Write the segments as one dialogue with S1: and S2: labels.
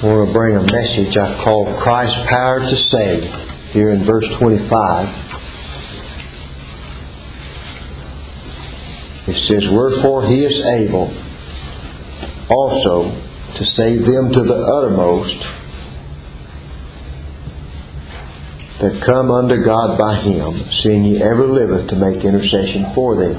S1: I want to bring a message I call Christ's Power to Save, here in verse 25. It says, "Wherefore He is able also to save them to the uttermost that come unto God by Him, seeing He ever liveth to make intercession for them."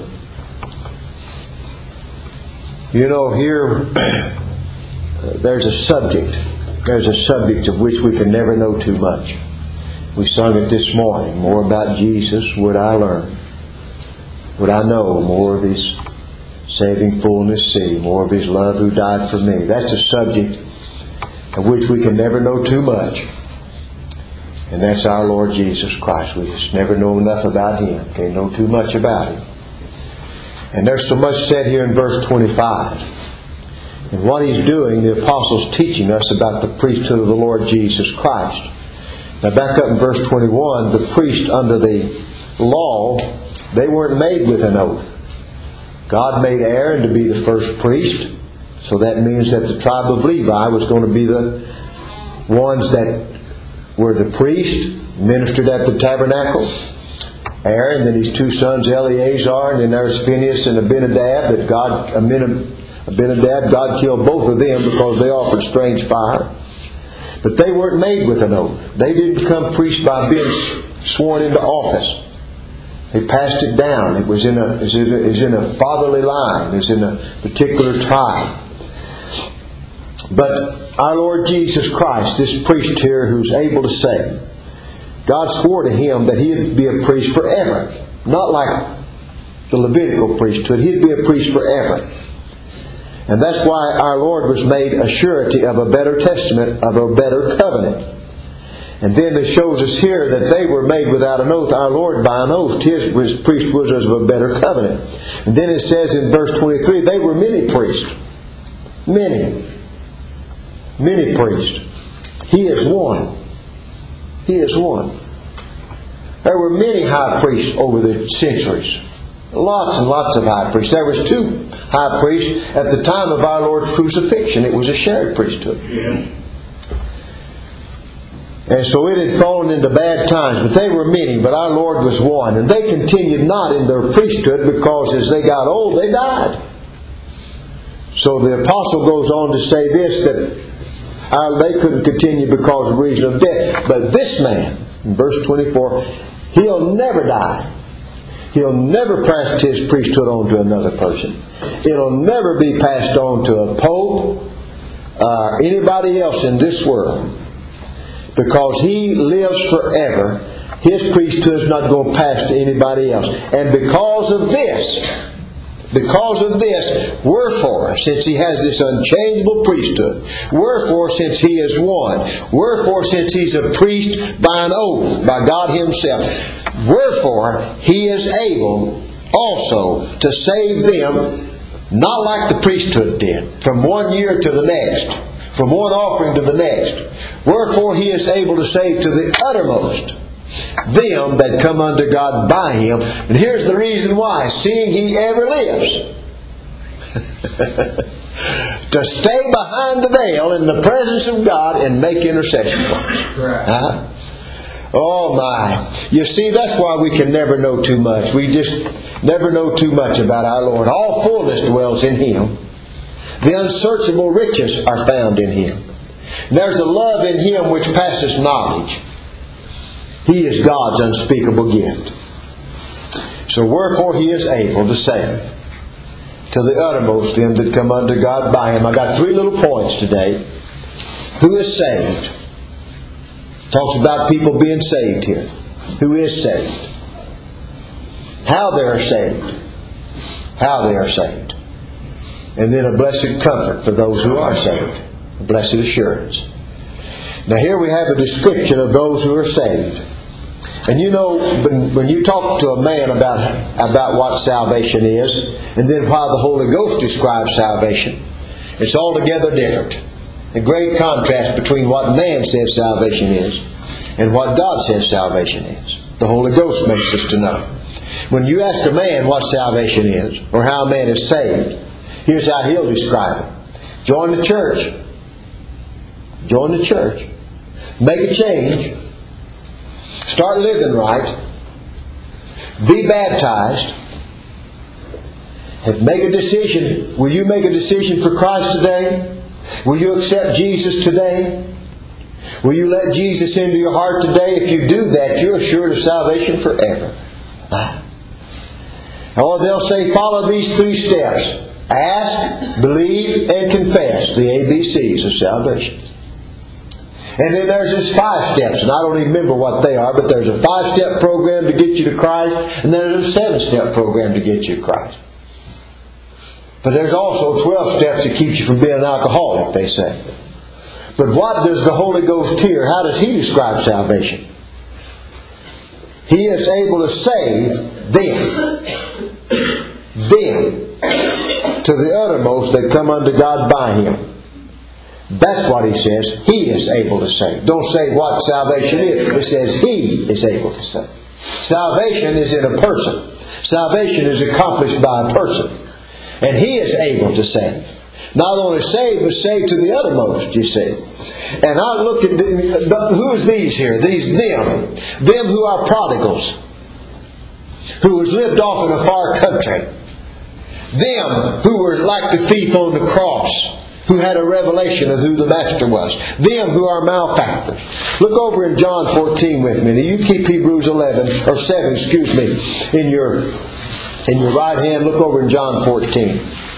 S1: You know, here there's a subject. There's a subject of which we can never know too much. We sung it this morning. More about Jesus would I learn. Would I know more of His saving fullness see, more of His love who died for me. That's a subject of which we can never know too much. And that's our Lord Jesus Christ. We just never know enough about Him. Can't know too much about Him. And there's so much said here in verse 25. And what He's doing, the Apostle's teaching us about the priesthood of the Lord Jesus Christ. Now back up in verse 21, the priest under the law, they weren't made with an oath. God made Aaron to be the first priest. So that means that the tribe of Levi was going to be the ones that were the priest, ministered at the tabernacle. Aaron, then his two sons Eleazar, and then there's Phinehas and Abinadab. God killed both of them because they offered strange fire. But they weren't made with an oath. They didn't become priests by being sworn into office. They passed it down. It was in a fatherly line. It was in a particular tribe. But our Lord Jesus Christ, this priest here who's able to save, God swore to Him that He'd be a priest forever. Not like the Levitical priesthood. He'd be a priest forever. And that's why our Lord was made a surety of a better testament, of a better covenant. And then it shows us here that they were made without an oath. Our Lord by an oath, His priest was of a better covenant. And then it says in verse 23, they were many priests. Many priests. He is one. He is one. There were many high priests over the centuries. Lots and lots of high priests. There was two high priests at the time of our Lord's crucifixion. It was a shared priesthood. And so it had fallen into bad times. But they were many. But our Lord was one. And they continued not in their priesthood because as they got old, they died. So the apostle goes on to say this, that they couldn't continue because of reason of death. But this man, in verse 24, he'll never die. He'll never pass his priesthood on to another person. It'll never be passed on to a pope or anybody else in this world. Because He lives forever, His priesthood is not going to pass to anybody else. And because of this, wherefore, since He has this unchangeable priesthood, wherefore, since He is one, wherefore, since He's a priest by an oath, by God Himself, wherefore, He is able also to save them, not like the priesthood did, from one year to the next, from one offering to the next. Wherefore, He is able to save to the uttermost them that come unto God by Him. And here's the reason why. Seeing He ever lives. To stay behind the veil in the presence of God and make intercession for us. Oh my. You see, that's why we can never know too much. We just never know too much about our Lord. All fullness dwells in Him. The unsearchable riches are found in Him. And there's a love in Him which passes knowledge. He is God's unspeakable gift. So wherefore He is able to save to the uttermost them that come unto God by Him. I got 3 little points today. Who is saved? Talks about people being saved here. Who is saved? How they are saved. How they are saved. And then a blessed comfort for those who are saved. A blessed assurance. Now here we have a description of those who are saved. And you know, when you talk to a man about what salvation is, and then how the Holy Ghost describes salvation, it's altogether different. A great contrast between what man says salvation is and what God says salvation is. The Holy Ghost makes us to know. When you ask a man what salvation is, or how a man is saved, here's how he'll describe it. Join the church. Join the church. Make a change. Start living right. Be baptized. And make a decision. Will you make a decision for Christ today? Will you accept Jesus today? Will you let Jesus into your heart today? If you do that, you're assured of salvation forever. Or they'll say, follow these 3 steps. Ask, believe, and confess. The ABCs of salvation. And then there's this 5 steps. And I don't even remember what they are, but there's a 5-step program to get you to Christ. And then there's a 7-step program to get you to Christ. But there's also 12 steps that keeps you from being an alcoholic, they say. But what does the Holy Ghost here? How does He describe salvation? He is able to save them to the uttermost that come unto God by Him. That's what He says. He is able to save. Don't say what salvation is. It says He is able to save. Salvation is in a person. Salvation is accomplished by a person. And He is able to save. Not only save, but save to the uttermost, you see. And I look at, who's these here? These them. Them who are prodigals. Who has lived off in a far country. Them who were like the thief on the cross. Who had a revelation of who the Master was. Them who are malefactors. Look over in John 14 with me. Now you keep Hebrews 11, or 7, excuse me, in your right hand. Look over in John 14.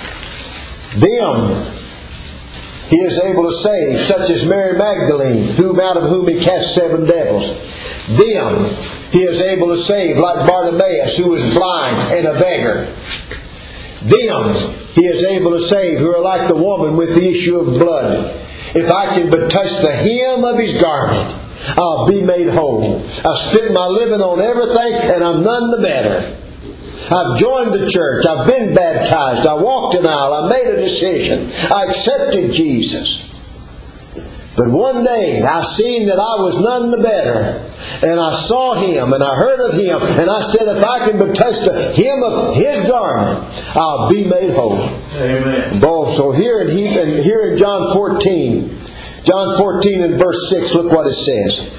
S1: Them He is able to save, such as Mary Magdalene, out of whom He cast 7 devils. Them He is able to save, like Bartimaeus, who was blind and a beggar. Them He is able to save, who are like the woman with the issue of blood. If I can but touch the hem of His garment, I'll be made whole. I've spent my living on everything, and I'm none the better. I've joined the church. I've been baptized. I walked an aisle. I made a decision. I accepted Jesus. But one day I seen that I was none the better. And I saw Him and I heard of Him. And I said, if I can but touch the hem of His garment, I'll be made whole. Amen. So here in John 14 and verse 6, look what it says.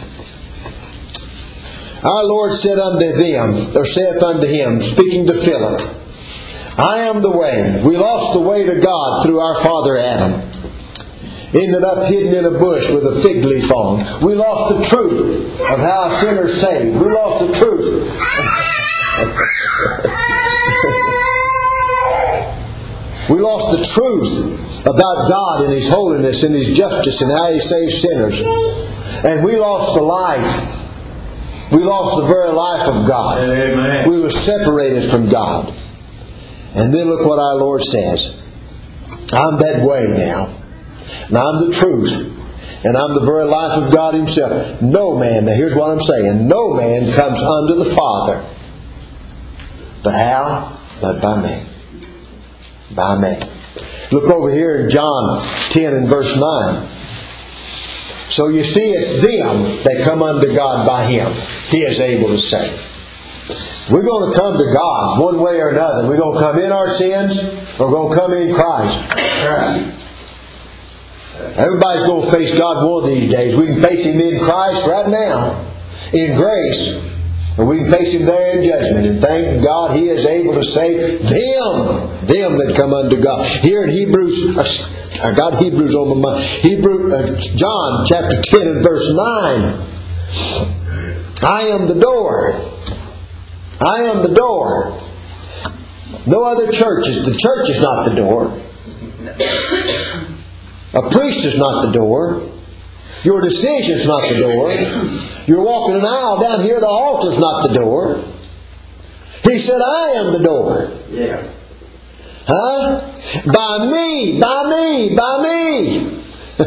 S1: Our Lord said unto them, or saith unto him, speaking to Philip, I am the way. We lost the way to God through our father Adam. Ended up hidden in a bush with a fig leaf on. We lost the truth of how a sinner's saved. We lost the truth. We lost the truth about God and His holiness and His justice and how He saves sinners. And we lost the life. We lost the very life of God. Amen. We were separated from God. And then look what our Lord says. I'm that way now. And I'm the truth. And I'm the very life of God Himself. No man, now here's what I'm saying. No man comes unto the Father. But how? But by me. By me. Look over here in John 10 and verse 9. So you see, it's them that come unto God by Him. He is able to save. We're going to come to God one way or another. We're going to come in our sins, or we're going to come in Christ. Everybody's going to face God one of these days. We can face Him in Christ right now, in grace, or we can face Him there in judgment. And thank God He is able to save them that come unto God. Here in Hebrews, I got Hebrews on my mind. John chapter 10 and verse 9. I am the door. I am the door. No other churches. The church is not the door. A priest is not the door. Your decision is not the door. You're walking an aisle down here, the altar is not the door. He said, I am the door. Yeah. Huh? By me, by me, by me.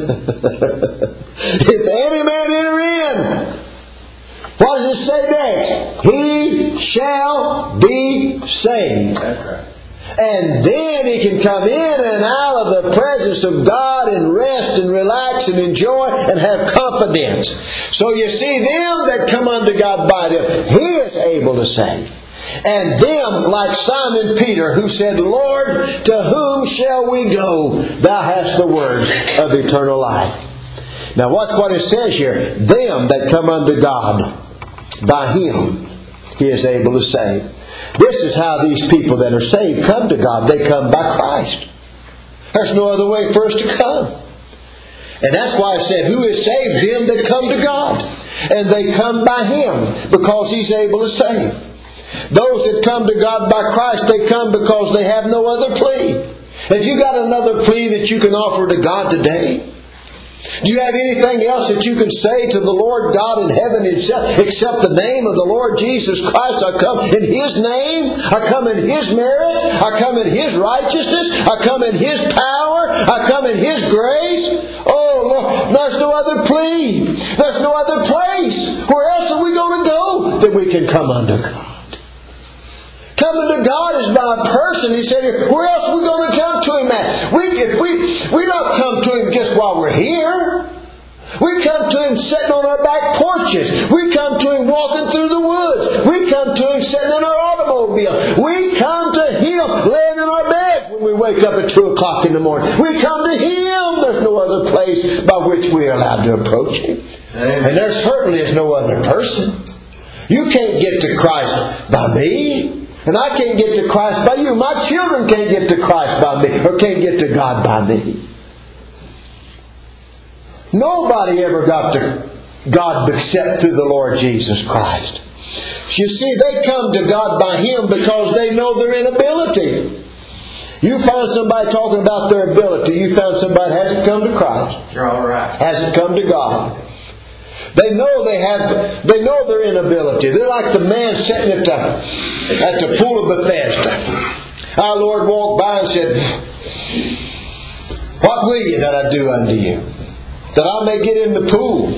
S1: If any man enter in, what does it say next? He shall be saved. That's right. And then he can come in and out of the presence of God and rest and relax and enjoy and have confidence. So you see, them that come unto God by them, He is able to save. And them, like Simon Peter, who said, Lord, to whom shall we go? Thou hast the words of eternal life. Now watch what it says here. Them that come unto God, by Him He is able to save. This is how these people that are saved come to God. They come by Christ. There's no other way for us to come. And that's why I said, who is saved? Them that come to God. And they come by Him because He's able to save. Those that come to God by Christ, they come because they have no other plea. Have you got another plea that you can offer to God today? Do you have anything else that you can say to the Lord God in heaven except the name of the Lord Jesus Christ? I come in His name. I come in His merit. I come in His righteousness. I come in His power. I come in His grace. Oh, Lord, there's no other plea. There's no other place. Where else are we going to go that we can come unto God? Coming to God is by a person. He said, where else are we going to come to Him at? We don't come to Him just while we're here. We come to Him sitting on our back porches. We come to Him walking through the woods. We come to Him sitting in our automobile. We come to Him laying in our beds when we wake up at 2 o'clock in the morning. We come to Him. There's no other place by which we are allowed to approach Him. Amen. And there certainly is no other person. You can't get to Christ by me. And I can't get to Christ by you. My children can't get to Christ by me, or can't get to God by me. Nobody ever got to God except through the Lord Jesus Christ. You see, they come to God by Him because they know their inability. You found somebody talking about their ability. You found somebody that hasn't come to Christ.
S2: You're all right.
S1: Hasn't come to God. They know their inability. They're like the man sitting at the pool of Bethesda. Our Lord walked by and said, what will you that I do unto you? That I may get in the pool.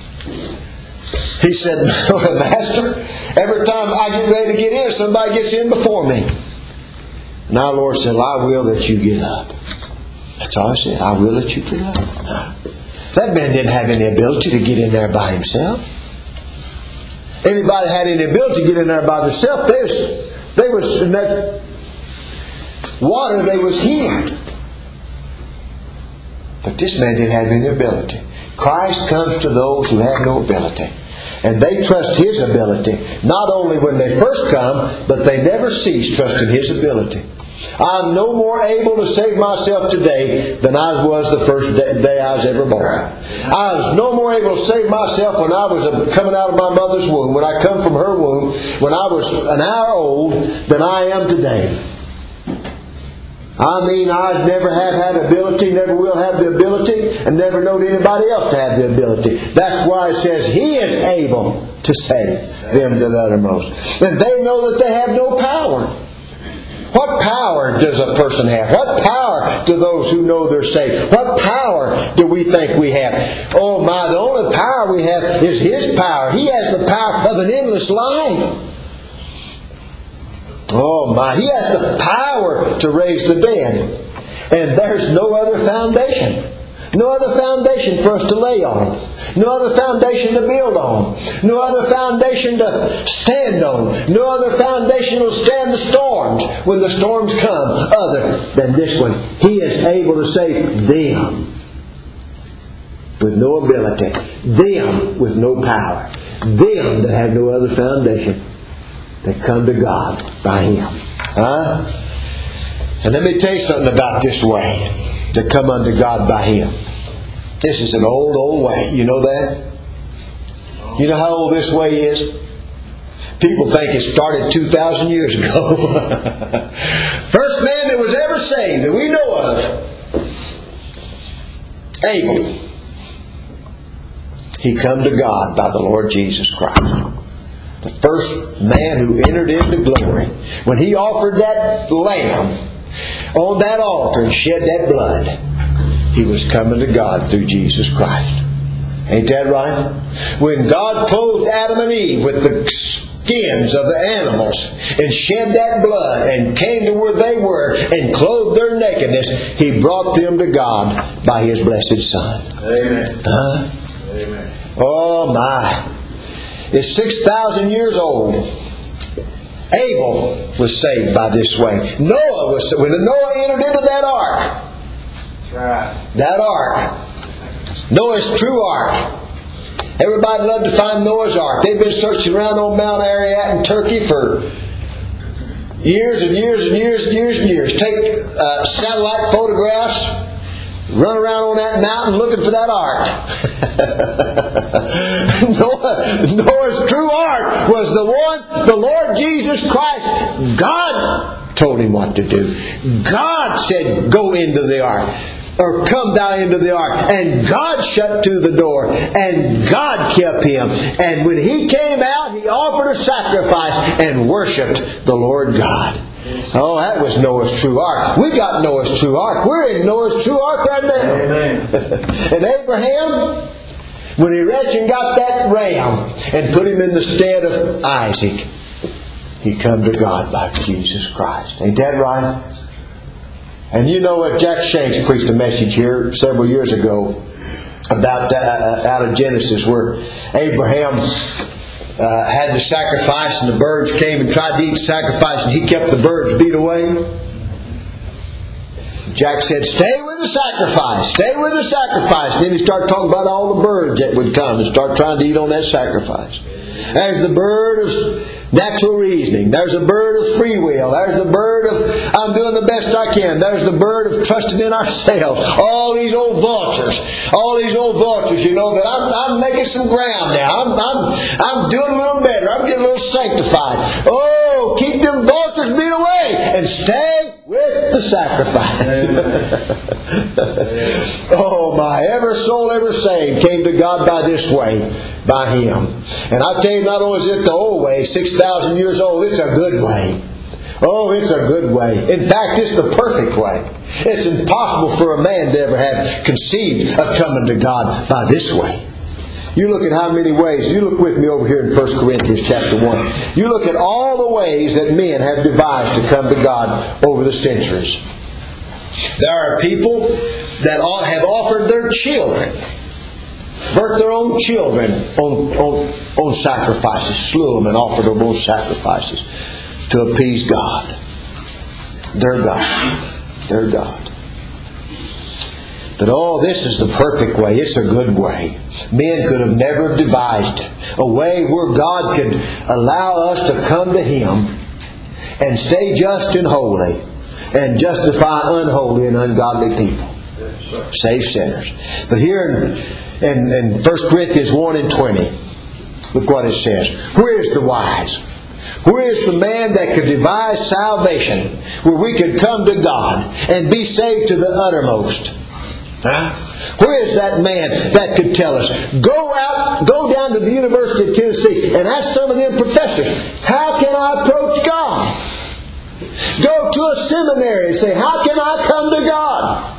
S1: He said, Master, every time I get ready to get in, somebody gets in before me. And our Lord said, I will that you get up. That's all I said. I will that you get up. That man didn't have any ability to get in there by himself. Anybody had any ability to get in there by themselves, they was in that water, they was healed. But this man didn't have any ability. Christ comes to those who have no ability. And they trust His ability, not only when they first come, but they never cease trusting His ability. I'm no more able to save myself today than I was the first day I was ever born. I was no more able to save myself when I was coming out of my mother's womb, when I come from her womb, when I was an hour old, than I am today. I mean, I never have had ability, never will have the ability, and never known anybody else to have the ability. That's why it says He is able to save them to the uttermost. And they know that they have no power. What power does a person have? What power do those who know they're saved? What power do we think we have? Oh my, the only power we have is His power. He has the power of an endless life. Oh my, He has the power to raise the dead. And there's no other foundation. No other foundation for us to lay on. No other foundation to build on. No other foundation to stand on. No other foundation will stand the storms when the storms come other than this one. He is able to save them with no ability. Them with no power. Them that have no other foundation. That come to God by Him. And let me tell you something about this way. That come unto God by Him. This is an old, old way. You know that? You know how old this way is? People think it started 2,000 years ago. First man that was ever saved that we know of, Abel. He come to God by the Lord Jesus Christ. The first man who entered into glory. When he offered that lamb on that altar and shed that blood, he was coming to God through Jesus Christ. Ain't that right? When God clothed Adam and Eve with the skins of the animals and shed that blood and came to where they were and clothed their nakedness, He brought them to God by His blessed Son.
S2: Amen.
S1: Amen. Oh my. It's 6,000 years old. Abel was saved by this way. Noah was, when Noah entered into that ark, that ark, Noah's true ark. Everybody loved to find Noah's ark. They've been searching around on Mount Ararat in Turkey for years and years and years and years and years. Take satellite photographs, run around on that mountain looking for that ark. Noah's true ark was the one, the Lord Jesus Christ. God told him what to do. God said, go into the ark. Or come thou into the ark. And God shut to the door. And God kept him. And when he came out, he offered a sacrifice and worshipped the Lord God. Oh, that was Noah's true ark. We got Noah's true ark. We're in Noah's true ark right now.
S2: Amen.
S1: And Abraham, when he reached and got that ram and put him in the stead of Isaac, he come to God by Jesus Christ. Ain't that right? And you know what? Jack Shanks preached a message here several years ago about out of Genesis where Abraham had the sacrifice and the birds came and tried to eat the sacrifice and he kept the birds beat away. Jack said, stay with the sacrifice. Stay with the sacrifice. And then he started talking about all the birds that would come and start trying to eat on that sacrifice. There's the bird of natural reasoning. There's the bird of free will. There's the bird of I'm doing the best I can. There's the bird of trusting in ourselves. All these old vultures. All these old vultures, you know, that I'm making some ground now. I'm doing a little better. I'm getting a little sanctified. Oh, keep them vultures beat away and stay with the sacrifice. Oh my, every soul ever saved came to God by this way, by Him. And I tell you, not only is it the old way, 6,000 years old, it's a good way. Oh, it's a good way. In fact, it's the perfect way. It's impossible for a man to ever have conceived of coming to God by this way. You look at how many ways. You look with me over here in 1 Corinthians chapter 1. You look at all the ways that men have devised to come to God over the centuries. There are people that have offered their children, birthed their own children on sacrifices, slew them and offered them on sacrifices to appease God. Their God. Their God. But this is the perfect way. It's a good way. Men could have never devised it. A way where God could allow us to come to Him and stay just and holy and justify unholy and ungodly people. Save sinners. But here in 1 Corinthians 1 and 20, look what it says. Where is the wise? Where is the man that could devise salvation where we could come to God and be saved to the uttermost? Where is that man that could tell us? Go down to the University of Tennessee and ask some of them professors, how can I approach God? Go to a seminary and say, how can I come to God?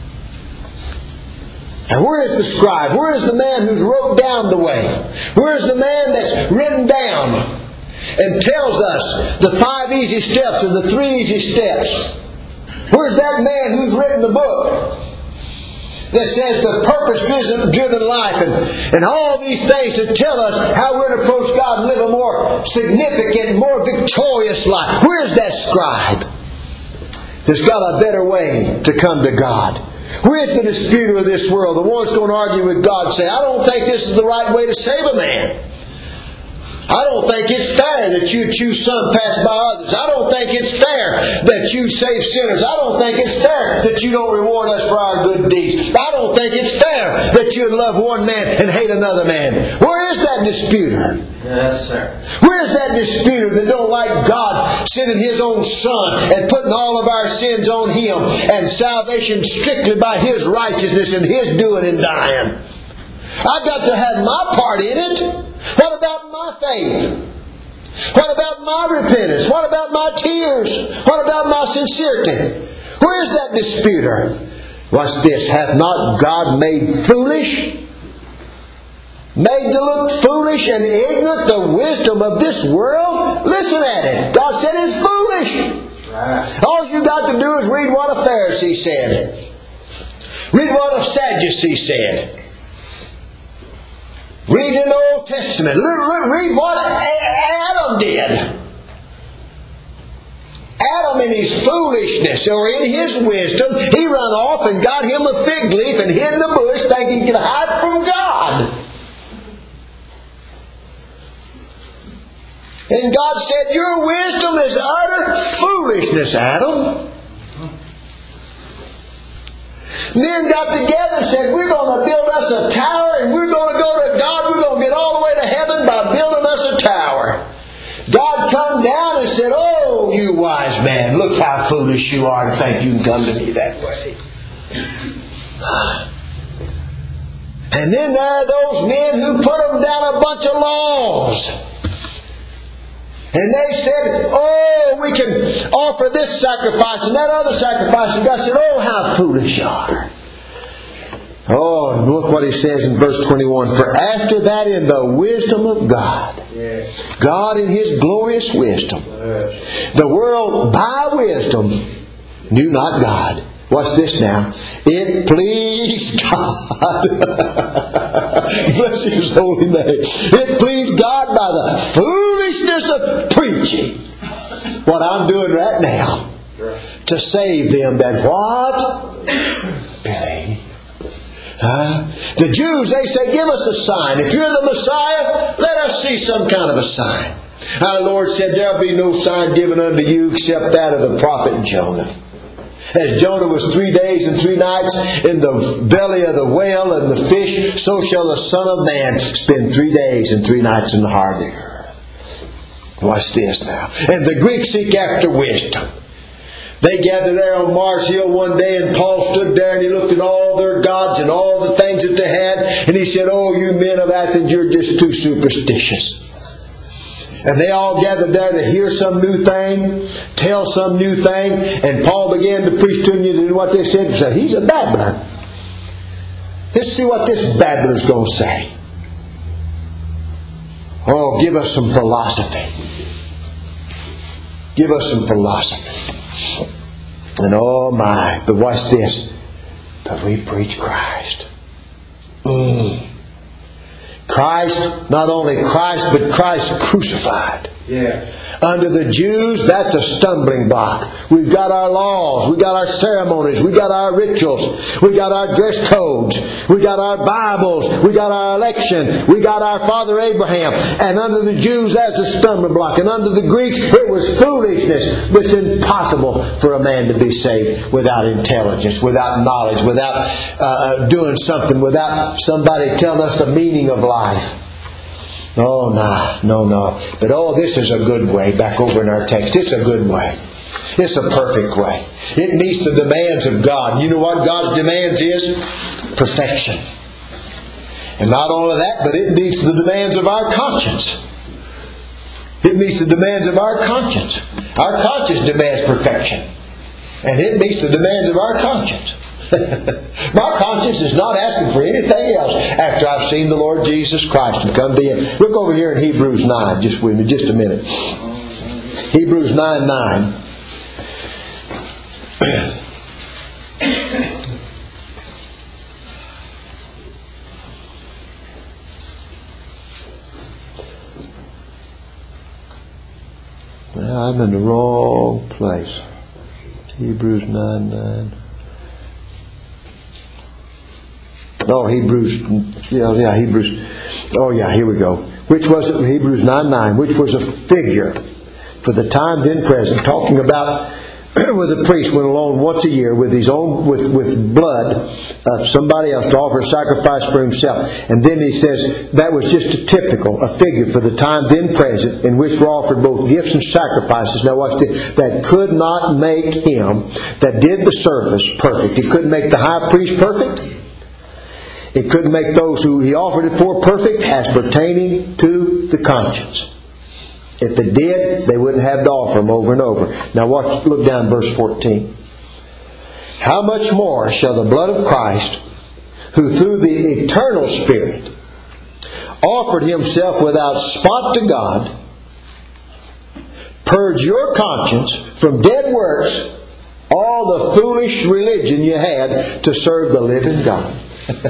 S1: And where is the scribe? Where is the man who's wrote down the way? Where is the man that's written down and tells us the 5 easy steps or the 3 easy steps? Where's that man who's written the book that says the purpose-driven life and all these things that tell us how we're to approach God and live a more significant, more victorious life? Where's that scribe that's got a better way to come to God? Where's the disputer of this world, the one that's going to argue with God and say, I don't think this is the right way to save a man. I don't think it's fair that you choose some passed by others. I don't think it's fair that you save sinners. I don't think it's fair that you don't reward us for our good deeds. I don't think it's fair that you love one man and hate another man. Where is that disputer?
S2: Yes, sir.
S1: Where is that disputer that don't like God sending His own Son and putting all of our sins on Him and salvation strictly by His righteousness and His doing and dying? I've got to have my part in it. What about my faith? What about my repentance? What about my tears? What about my sincerity? Where is that disputer? What's this? Hath not God made foolish? Made to look foolish and ignorant the wisdom of this world? Listen at it. God said it's foolish. Right. All you got to do is read what a Pharisee said. Read what a Sadducee said. Read in the Old Testament. Read what Adam did. Adam in his foolishness or in his wisdom, he run off and got him a fig leaf and hid in the bush thinking he could hide from God. And God said, your wisdom is utter foolishness, Adam. Men got together and said, we're going to build us a tower and we're going to go to God. We're going to get all the way to heaven by building us a tower. God come down and said, oh, you wise man, look how foolish you are to think you can come to me that way. And then there are those men who put them down a bunch of laws. And they said, oh, we can offer this sacrifice and that other sacrifice. And God said, oh, how foolish you are. Oh, and look what He says in verse 21. For after that, in the wisdom of God, God in His glorious wisdom, the world by wisdom knew not God. What's this now? It pleased God. Bless His holy name. It pleased God by the foolishness of preaching. What I'm doing right now. To save them that what? Believe. The Jews, they say, give us a sign. If you're the Messiah, let us see some kind of a sign. Our Lord said, there'll be no sign given unto you except that of the prophet Jonah. As Jonah was 3 days and 3 nights in the belly of the whale and the fish, so shall the Son of Man spend 3 days and 3 nights in the heart of the earth. Watch this now. And the Greeks seek after wisdom. They gathered there on Mars Hill one day, and Paul stood there and he looked at all their gods and all the things that they had, and he said, oh, you men of Athens, you're just too superstitious. And they all gathered there to hear some new thing, tell some new thing. And Paul began to preach to them. You know what they said? They said, he's a babbler. Let's see what this babbler's going to say. Oh, give us some philosophy. Give us some philosophy. And oh my, but watch this. But we preach Christ. Christ, not only Christ, but Christ crucified. Yeah. Under the Jews, that's a stumbling block. We've got our laws, we've got our ceremonies, we've got our rituals, we've got our dress codes, we've got our Bibles, we've got our election, we got our Father Abraham. And under the Jews, that's a stumbling block. And under the Greeks, it was foolishness. It's impossible for a man to be saved without intelligence, without knowledge, without doing something, without somebody telling us the meaning of life. Oh, no. But this is a good way. Back over in our text. It's a good way. It's a perfect way. It meets the demands of God. You know what God's demands is? Perfection. And not only that, but it meets the demands of our conscience. It meets the demands of our conscience. Our conscience demands perfection. And it meets the demands of our conscience. My conscience is not asking for anything else after I've seen the Lord Jesus Christ and come to Him. Look over here in Hebrews 9, just with me, just a minute. Hebrews 9:9. I'm in the wrong place. Hebrews 9:9. Hebrews. Oh yeah, here we go. Which was Hebrews 9:9, which was a figure for the time then present, talking about where the priest went along once a year with his own with blood of somebody else to offer a sacrifice for himself. And then he says that was just a figure for the time then present, in which were offered both gifts and sacrifices. Now watch this. That could not make him that did the service perfect. It couldn't make the high priest perfect. It couldn't make those who he offered it for perfect as pertaining to the conscience. If it did, they wouldn't have to offer them over and over. Now look down verse 14. How much more shall the blood of Christ, who through the eternal Spirit offered Himself without spot to God, purge your conscience from dead works, all the foolish religion you had to serve the living God.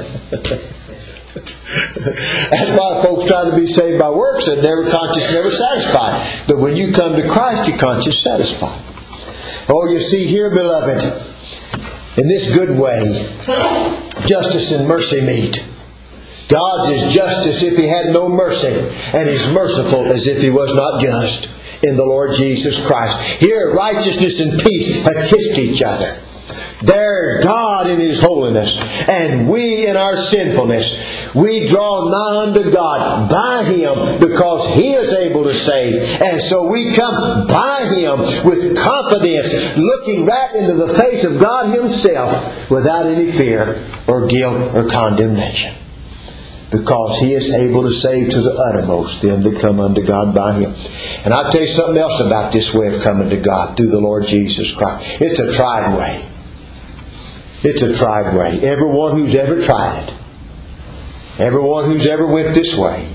S1: That's why folks try to be saved by works and their conscience never satisfied. But when you come to Christ, your conscience is satisfied. Oh, you see here, beloved, in this good way, justice and mercy meet. God is just as if He had no mercy, and He's merciful as if He was not just in the Lord Jesus Christ. Here, righteousness and peace have kissed each other. There, God in His holiness, and we in our sinfulness, we draw nigh unto God by Him, because He is able to save. And so we come by Him with confidence, looking right into the face of God Himself, without any fear or guilt or condemnation. Because He is able to save to the uttermost them that come unto God by Him. And I'll tell you something else about this way of coming to God through the Lord Jesus Christ. It's a tried way. It's a tried way. Everyone who's ever tried it, everyone who's ever went this way,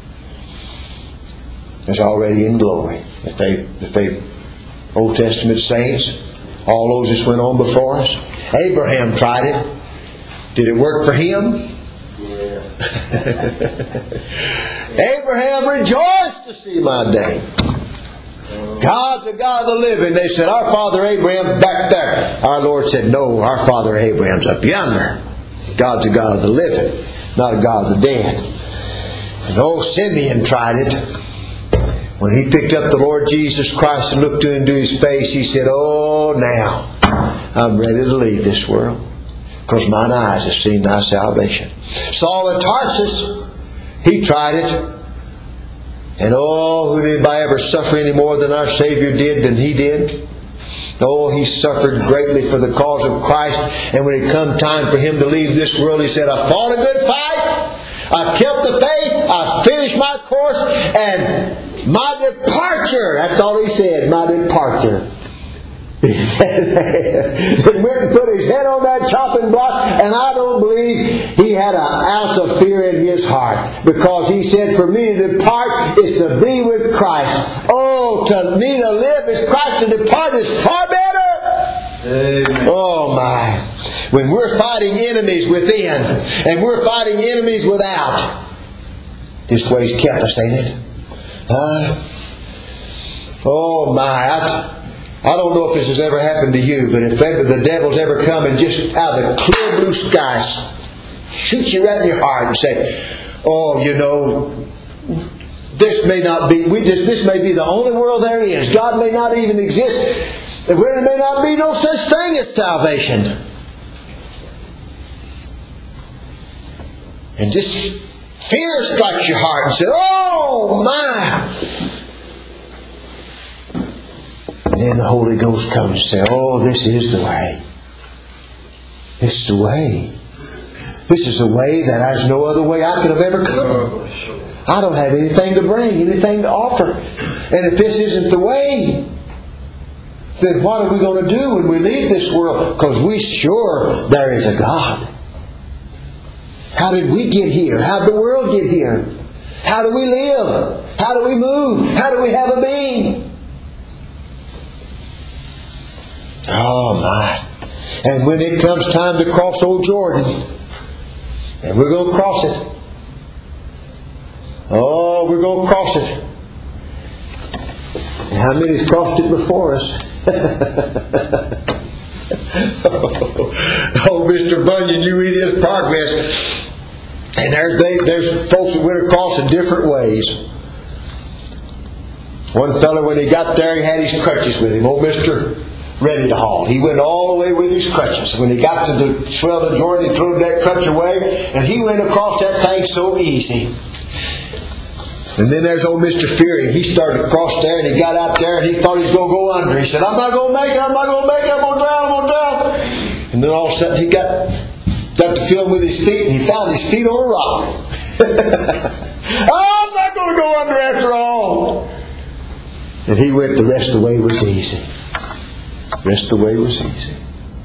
S1: is already in glory. If they Old Testament saints, all those that went on before us. Abraham tried it. Did it work for him? Abraham rejoiced to see my day. God's a God of the living. They said, our father Abraham back there. Our Lord said, no, our father Abraham's up yonder. God's a God of the living, not a God of the dead. And old Simeon tried it. When he picked up the Lord Jesus Christ and looked into His face, he said, oh, now I'm ready to leave this world, because mine eyes have seen Thy salvation. Saul of Tarsus, he tried it. And oh, would anybody ever suffer any more than our Savior did than he did? Oh, he suffered greatly for the cause of Christ. And when it come time for him to leave this world, he said, I fought a good fight. I kept the faith. I finished my course. And my departure, that's all he said, my departure. He said, he went and put his head on that chopping block, and I don't believe he had an ounce of fear in his heart, because he said, for me to depart is to be with Christ. Oh, to me to live is Christ, to depart is far better. Amen. Oh my. When we're fighting enemies within, and we're fighting enemies without, this way's kept us, ain't it? Oh my. I don't know if this has ever happened to you, but if ever the devil's ever come and just out of the clear blue skies shoot you right in your heart and say, oh, you know, this may not be, this may be the only world there is. God may not even exist. There may not be no such thing as salvation. And just fear strikes your heart and says, oh my! And then the Holy Ghost comes and says, oh, this is the way. This is the way. This is a way that there's no other way I could have ever come. I don't have anything to bring, anything to offer. And if this isn't the way, then what are we going to do when we leave this world? Because we're sure there is a God. How did we get here? How did the world get here? How do we live? How do we move? How do we have a being? Oh my. And when it comes time to cross old Jordan, and we're going to cross it. Oh, we're going to cross it. And how many's crossed it before us? Oh, Mr. Bunyan, you read his progress. And there's folks that went across in different ways. One fellow, when he got there, he had his crutches with him. Old Mr. Ready to haul. He went all the way with his crutches. When he got to the swell of Jordan, he threw that crutch away, and he went across that thing so easy. And then there's old Mr. Fearing. He started to cross there, and he got out there, and he thought he was going to go under. He said, I'm not going to make it, I'm not going to make it, I'm going to drown, I'm going to drown. And then all of a sudden he got to feeling with his feet, and he found his feet on a rock. I'm not going to go under after all. And he went the rest of the way was easy. The rest of the way was easy.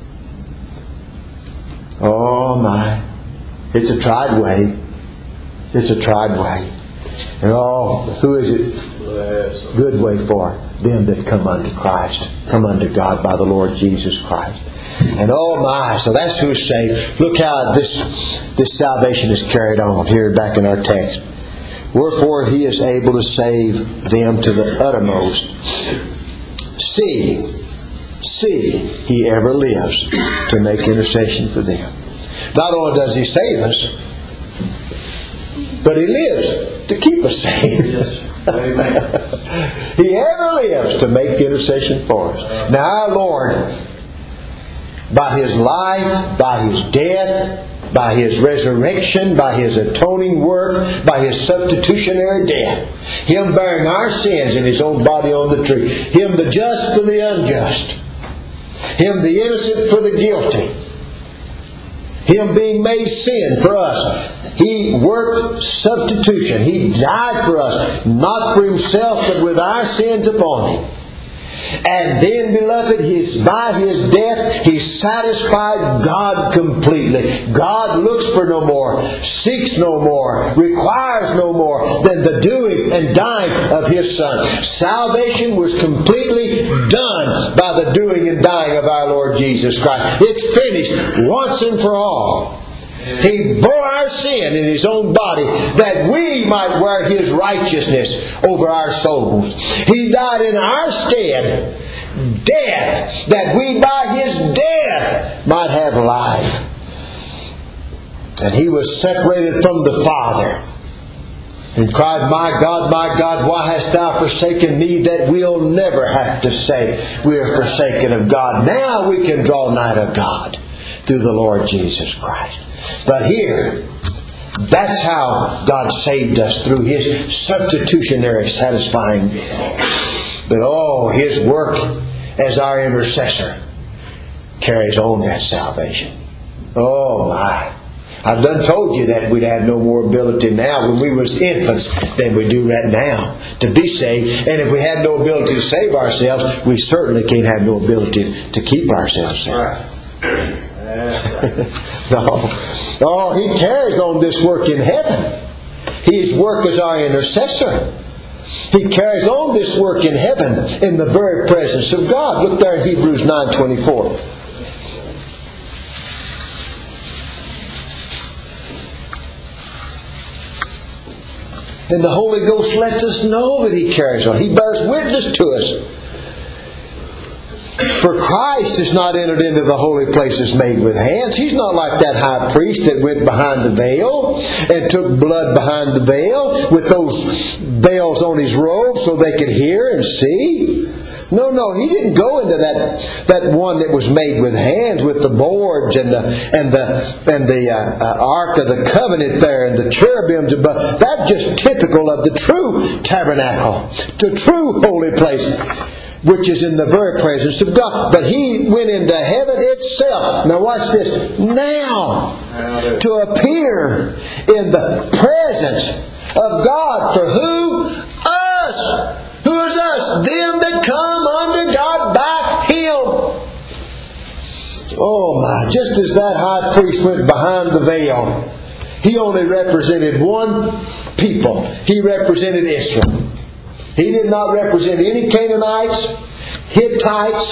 S1: Oh my. It's a tried way. It's a tried way. And who is it? Good way for them that come unto Christ, come unto God by the Lord Jesus Christ. And oh my, so that's who's saved. Look how this salvation is carried on here back in our text. Wherefore He is able to save them to the uttermost, seeing See, He ever lives to make intercession for them. Not only does He save us, but He lives to keep us saved.
S2: Yes. Amen.
S1: He ever lives to make intercession for us. Now our Lord, by His life, by His death, by His resurrection, by His atoning work, by His substitutionary death, Him bearing our sins in His own body on the tree, Him the just for the unjust, Him the innocent for the guilty, Him being made sin for us. He worked substitution. He died for us, not for Himself, but with our sins upon Him. And then, beloved, by His death, He satisfied God completely. God looks for no more, seeks no more, requires no more than the doing and dying of His Son. Salvation was completely done by the doing and dying of our Lord Jesus Christ. It's finished once and for all. He bore our sin in His own body that we might wear His righteousness over our souls. He died in our stead, death, that we by His death might have life. And He was separated from the Father and cried, my God, why hast Thou forsaken me? That we'll never have to say we are forsaken of God. Now we can draw nigh to God through the Lord Jesus Christ. But here, that's how God saved us, through His substitutionary satisfying death. But His work as our intercessor carries on that salvation. Oh my! I've done told you that we'd have no more ability now when we was infants than we do right now to be saved. And if we had no ability to save ourselves, we certainly can't have no ability to keep ourselves saved.
S2: Right.
S1: No, He carries on this work in heaven. His work as our intercessor. He carries on this work in heaven in the very presence of God. Look there in Hebrews 9:24. And the Holy Ghost lets us know that He carries on. He bears witness to us. For Christ has not entered into the holy places made with hands. He's not like that high priest that went behind the veil and took blood behind the veil with those veils on his robe so they could hear and see. No, He didn't go into that one that was made with hands, with the boards and the Ark of the Covenant there and the cherubims above. That's just typical of the true tabernacle, the true holy place, which is in the very presence of God. But He went into heaven itself. Now watch this. Now, to appear in the presence of God. For who? Us. Who is us? Them that come unto God by Him. Oh my. Just as that high priest went behind the veil, he only represented one people. He represented Israel. He did not represent any Canaanites, Hittites,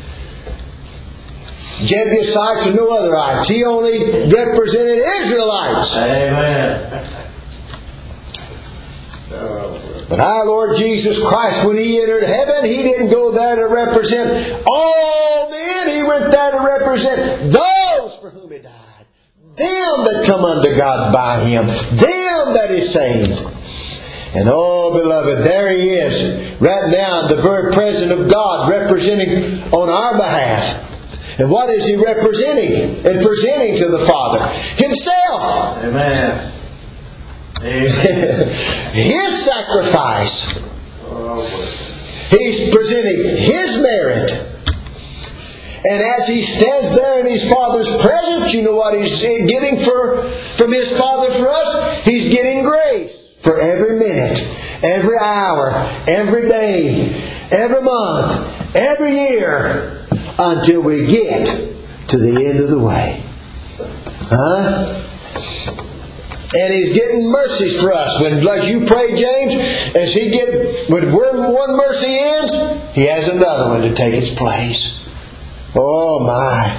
S1: Jebusites, or no otherites. He only represented Israelites.
S2: Amen.
S1: But our Lord Jesus Christ, when He entered heaven, He didn't go there to represent all men. He went there to represent those for whom He died. Them that come unto God by Him. Them that is saved. And beloved, there He is, right now in the very presence of God, representing on our behalf. And what is He representing and presenting to the Father? Himself.
S2: Amen. Amen.
S1: His sacrifice. He's presenting His merit. And as He stands there in His Father's presence, you know what He's getting from His Father for us? He's getting grace. For every minute, every hour, every day, every month, every year, until we get to the end of the way. And He's getting mercies for us. When, like you pray, James, when one mercy ends, He has another one to take its place. Oh my.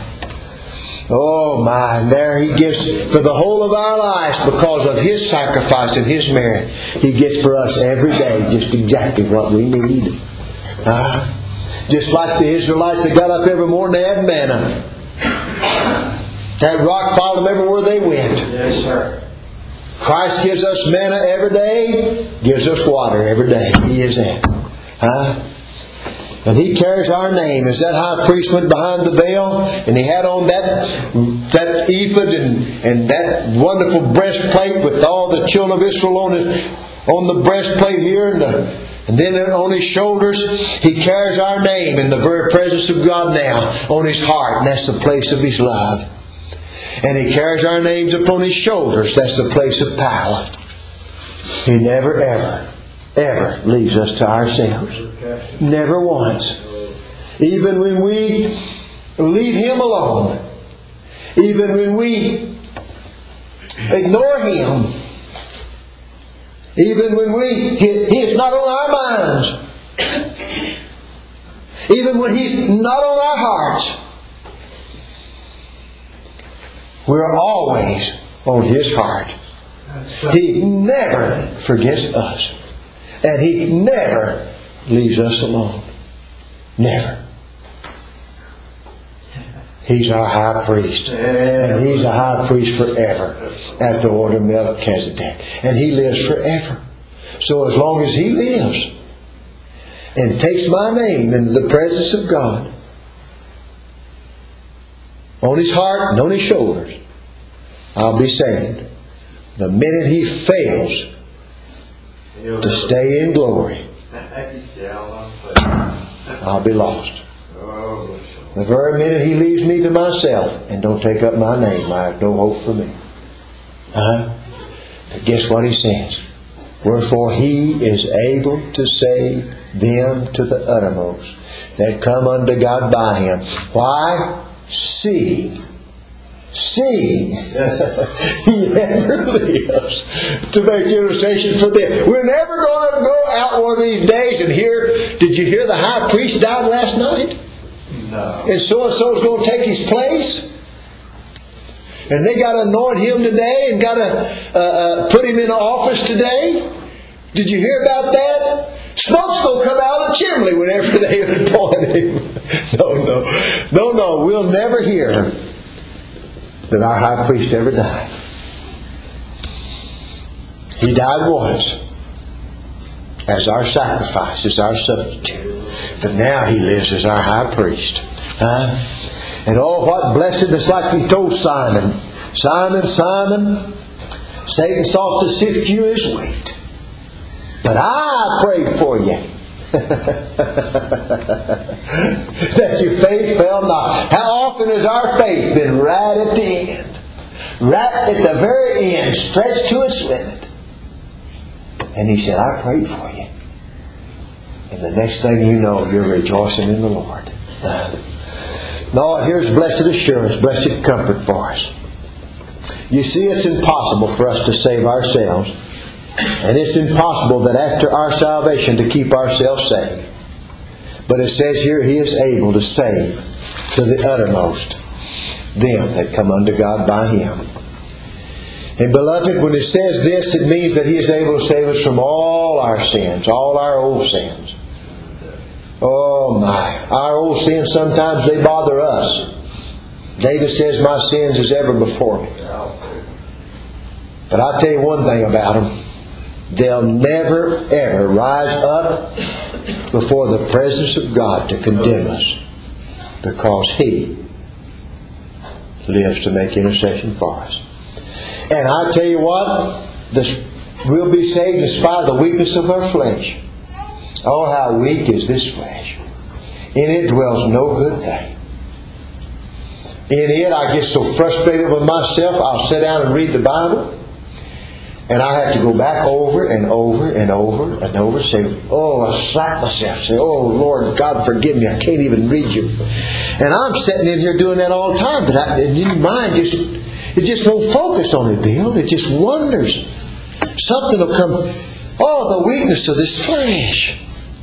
S1: And there He gives for the whole of our lives, because of His sacrifice and His merit. He gets for us every day just exactly what we need. Just like the Israelites that got up every morning, they had manna. That rock followed them everywhere they went.
S2: Yes, sir.
S1: Christ gives us manna every day, gives us water every day. He is that. And He carries our name. As that high priest went behind the veil, and he had on that ephod and that wonderful breastplate with all the children of Israel on the breastplate here, and then on his shoulders, He carries our name in the very presence of God now on His heart, and that's the place of His love. And He carries our names upon His shoulders. That's the place of power. He never, ever leaves us to ourselves. Never once. Even when we leave Him alone. Even when we ignore Him. Even when He is not on our minds. Even when He's not on our hearts. We're always on His heart. He never forgets us. And He never leaves us alone. Never. He's our high priest. And He's a high priest forever at the order of Melchizedek. And He lives forever. So as long as He lives and takes my name into the presence of God, on His heart and on His shoulders, I'll be saved. The minute He fails to stay in glory, I'll be lost. The very minute He leaves me to myself and don't take up my name, I have no hope for me. But guess what He says? Wherefore He is able to save them to the uttermost that come unto God by Him. Why? Seeing He ever lives to make intercession for them. We're never going to go out one of these days and hear, did you hear the high priest died last night?
S2: No.
S1: And so-and-so's going to take his place? And they got to anoint him today and got to put him in office today? Did you hear about that? Smoke's going to come out of the chimney whenever they anoint him. No. We'll never hear that our high priest ever died. He died once as our sacrifice, as our substitute. But now He lives as our high priest. And oh, what blessedness, like He told Simon. Simon, Simon, Satan sought to sift you as wheat. But I prayed for you. That your faith fail not. How often has our faith been right at the end? Right at the very end, stretched to its limit. And He said, I prayed for you. And the next thing you know, you're rejoicing in the Lord. No, here's blessed assurance, blessed comfort for us. You see, it's impossible for us to save ourselves. And it's impossible that after our salvation to keep ourselves saved. But it says here, He is able to save to the uttermost them that come unto God by Him. And beloved, when it says this, it means that He is able to save us from all our sins, all our old sins. Oh my! Our old sins, sometimes they bother us. David says, my sins is ever before me. But I'll tell you one thing about them. They'll never ever rise up before the presence of God to condemn us. Because He lives to make intercession for us. And I tell you what, we'll be saved in spite of the weakness of our flesh. Oh, how weak is this flesh. In it dwells no good thing. In it I get so frustrated with myself, I'll sit down and read the Bible. And I have to go back over and over and over and over. Say, oh, I slap myself. Say, oh, Lord God, forgive me. I can't even read you. And I'm sitting in here doing that all the time. But in your mind, it just won't focus on it, Bill. It just wonders. Something will come. Oh, the weakness of this flesh.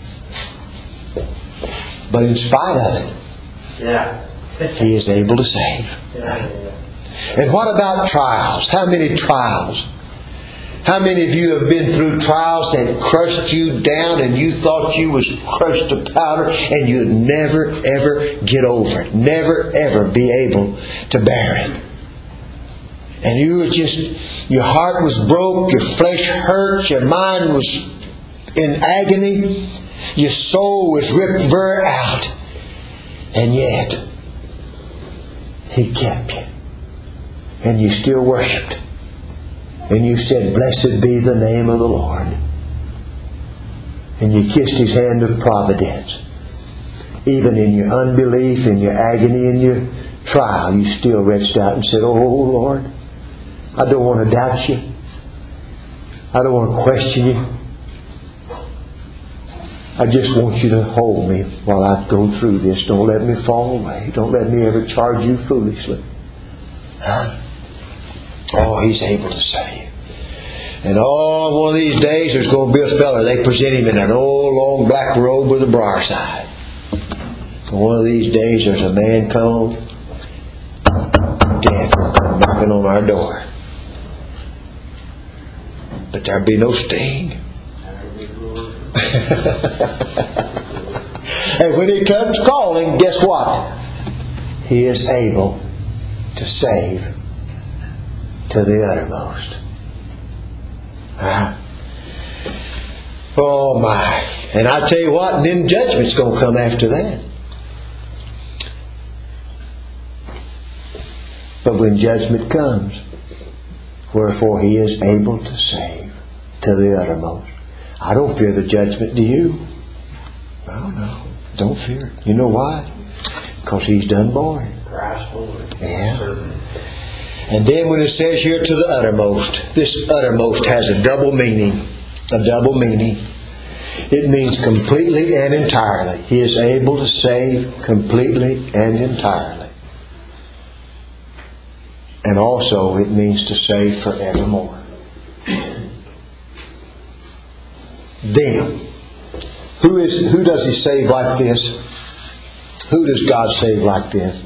S1: But in spite of it, He is able to save. And what about trials? How many trials How many of you have been through trials that crushed you down and you thought you was crushed to powder and you'd never ever get over it? Never ever be able to bear it. And you were just, your heart was broke, your flesh hurt, your mind was in agony, your soul was ripped very out. And yet, He kept you. And you still worshipped. And you said, "Blessed be the name of the Lord." And you kissed His hand of providence. Even in your unbelief, in your agony, in your trial, you still reached out and said, "Oh Lord, I don't want to doubt You. I don't want to question You. I just want You to hold me while I go through this. Don't let me fall away. Don't let me ever charge You foolishly." Huh? Oh, He's able to save. And one of these days there's going to be a fella, they present him in an old long black robe with a briar side. And one of these days there's a man come, death will come knocking on our door. But there'll be no sting. And when He comes calling, guess what? He is able to save to the uttermost. Oh my. And I tell you what, and then judgment's going to come after that. But when judgment comes, wherefore He is able to save to the uttermost. I don't fear the judgment, do you? No. Don't fear it. You know why? Because He's done bore it. Yeah. And then when it says here to the uttermost, this uttermost has a double meaning. A double meaning. It means completely and entirely. He is able to save completely and entirely. And also it means to save forevermore. Them. Who does He save like this? Who does God save like this?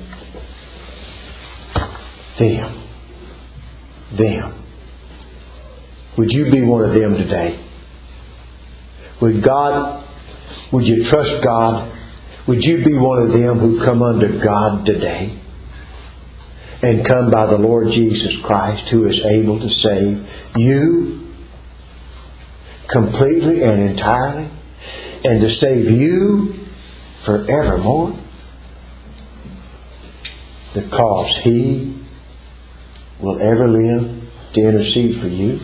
S1: Them. Would you be one of them today? Would you trust God? Would you be one of them who come unto God today? And come by the Lord Jesus Christ, who is able to save you completely and entirely, and to save you forevermore? Because He will ever live to intercede for you.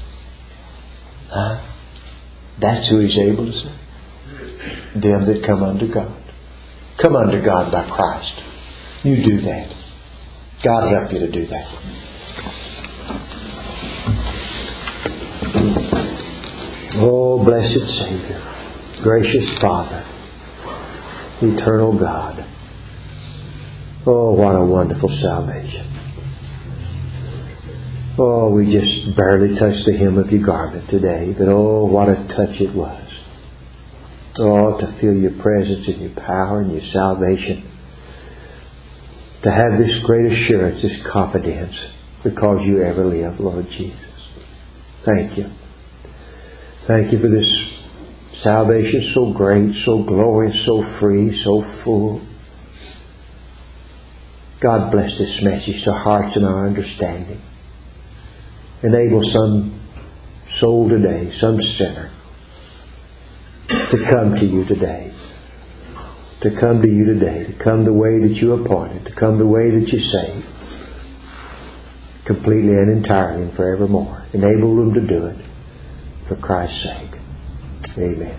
S1: That's who He's able to save. Them that come unto God. Come unto God by Christ. You do that. God help you to do that. Oh, blessed Savior, gracious Father, eternal God. Oh, what a wonderful salvation. Oh, we just barely touched the hem of Your garment today, but oh, what a touch it was. Oh, to feel Your presence and Your power and Your salvation. To have this great assurance, this confidence, because You ever live, Lord Jesus. Thank You. Thank You for this salvation so great, so glorious, so free, so full. God bless this message to hearts and our understanding. Enable some soul today, some sinner, to come to You today. To come to You today. To come the way that You appointed. To come the way that You saved. Completely and entirely and forevermore. Enable them to do it for Christ's sake. Amen.